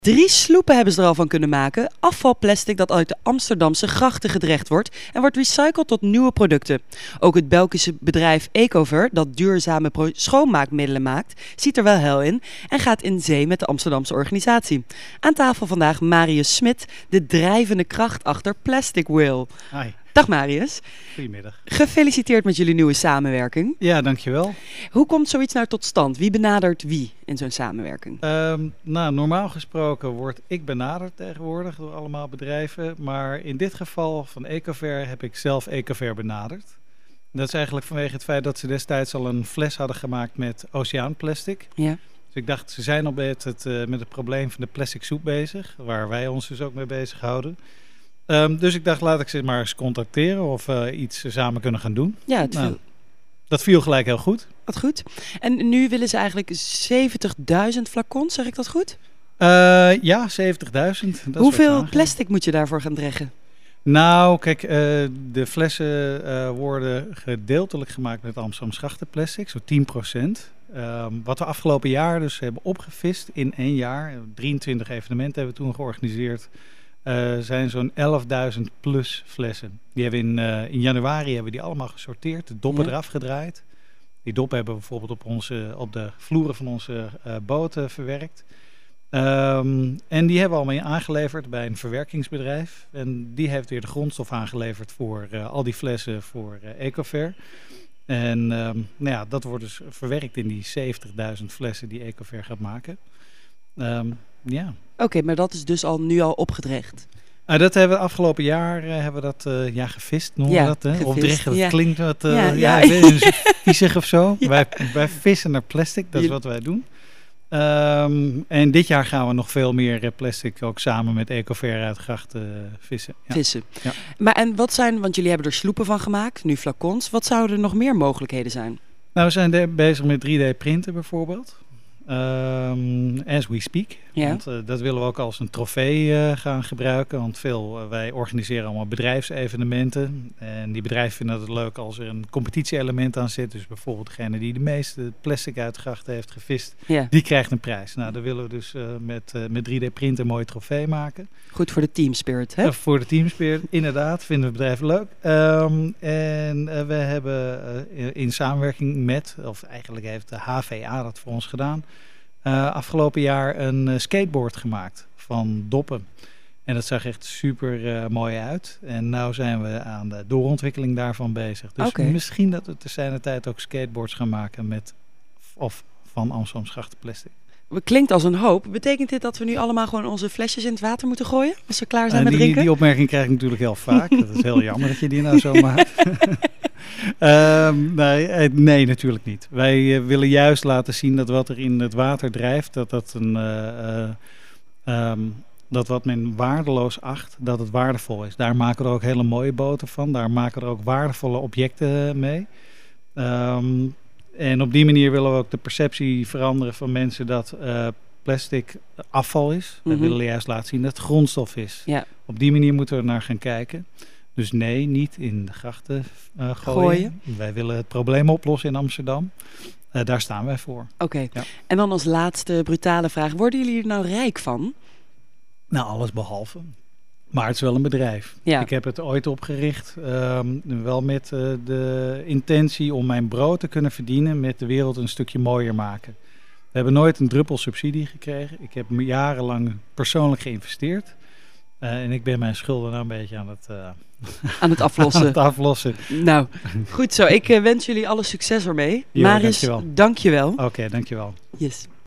3 sloepen hebben ze er al van kunnen maken. Afvalplastic dat uit de Amsterdamse grachten gedreigd wordt en wordt recycled tot nieuwe producten. Ook het Belgische bedrijf Ecover, dat duurzame schoonmaakmiddelen maakt, ziet er wel hel in en gaat in zee met de Amsterdamse organisatie. Aan tafel vandaag Marius Smit, de drijvende kracht achter Plastic Whale. Hi. Dag Marius. Goedemiddag. Gefeliciteerd met jullie nieuwe samenwerking. Ja, dankjewel. Hoe komt zoiets nou tot stand? Wie benadert wie in zo'n samenwerking? Normaal gesproken word ik benaderd tegenwoordig door allemaal bedrijven. Maar in dit geval van Ecover heb ik zelf Ecover benaderd. Dat is eigenlijk vanwege het feit dat ze destijds al een fles hadden gemaakt met oceaanplastic. Ja. Dus ik dacht, ze zijn al met het probleem van de plastic soep bezig. Waar wij ons dus ook mee bezighouden. Dus ik dacht, laat ik ze maar eens contacteren of iets samen kunnen gaan doen. Ja, dat viel gelijk heel goed. Wat goed. En nu willen ze eigenlijk 70.000 flacons, zeg ik dat goed? Ja, 70.000. Hoeveel plastic moet je daarvoor gaan dreggen? Nou, kijk, de flessen worden gedeeltelijk gemaakt met Amsterdam schachtenplastic, zo 10%. Wat we afgelopen jaar dus hebben opgevist in 1 jaar, 23 evenementen hebben we toen georganiseerd, zijn zo'n 11.000 plus flessen. Die hebben in januari hebben we die allemaal gesorteerd, de doppen eraf gedraaid. Die doppen hebben we bijvoorbeeld op de vloeren van onze boten verwerkt. En die hebben we allemaal aangeleverd bij een verwerkingsbedrijf. En die heeft weer de grondstof aangeleverd voor al die flessen voor Ecover. En dat wordt dus verwerkt in die 70.000 flessen die Ecover gaat maken. Oké, maar dat is dus nu al opgedreigd? Dat hebben we afgelopen jaar gevist, noemen we dat. Hè? Gevist, of dreggen, dat klinkt wat ik weet niet, viezig of zo. Ja. Wij vissen naar plastic, dat is wat wij doen. En dit jaar gaan we nog veel meer plastic ook samen met Ecover uit grachten vissen. Ja. Vissen. Ja. Maar en wat zijn, want jullie hebben er sloepen van gemaakt, nu flacons. Wat zouden er nog meer mogelijkheden zijn? Nou, we zijn bezig met 3D printen bijvoorbeeld. As we speak. Ja. Want dat willen we ook als een trofee gaan gebruiken. Want wij organiseren allemaal bedrijfsevenementen. En die bedrijven vinden het leuk als er een competitie-element aan zit. Dus bijvoorbeeld degene die de meeste plastic uit de grachten heeft gevist, die krijgt een prijs. Nou, dan willen we dus met 3D printen een mooie trofee maken. Goed voor de teamspirit, hè? Voor de teamspirit, inderdaad. Vinden we bedrijven leuk. En we hebben in samenwerking met, of eigenlijk heeft de HVA dat voor ons gedaan, afgelopen jaar een skateboard gemaakt van doppen. En dat zag echt super mooi uit. En nu zijn we aan de doorontwikkeling daarvan bezig. Dus misschien dat we te zijner tijd ook skateboards gaan maken van Amsterdam schachtenplastic. Klinkt als een hoop. Betekent dit dat we nu allemaal gewoon onze flesjes in het water moeten gooien? Als we klaar zijn met drinken? Die opmerking krijg ik natuurlijk heel vaak. Dat is heel jammer dat je die nou zo maakt. Nee, natuurlijk niet. Wij willen juist laten zien dat wat er in het water drijft, dat wat men waardeloos acht, dat het waardevol is. Daar maken we er ook hele mooie boten van. Daar maken we er ook waardevolle objecten mee. En op die manier willen we ook de perceptie veranderen van mensen dat plastic afval is. We willen juist laten zien dat het grondstof is. Ja. Op die manier moeten we naar gaan kijken. Dus nee, niet in de grachten gooien. Wij willen het probleem oplossen in Amsterdam. Daar staan wij voor. Oké. Ja. En dan als laatste brutale vraag. Worden jullie er nou rijk van? Nou, alles behalve. Maar het is wel een bedrijf. Ja. Ik heb het ooit opgericht, wel met de intentie om mijn brood te kunnen verdienen met de wereld een stukje mooier maken. We hebben nooit een druppel subsidie gekregen. Ik heb jarenlang persoonlijk geïnvesteerd. En ik ben mijn schulden nou een beetje aan het aflossen. aan het aflossen. Nou, goed zo. Ik wens jullie alle succes ermee. Jo, Marius, dank je wel. Oké, dank je wel. Yes.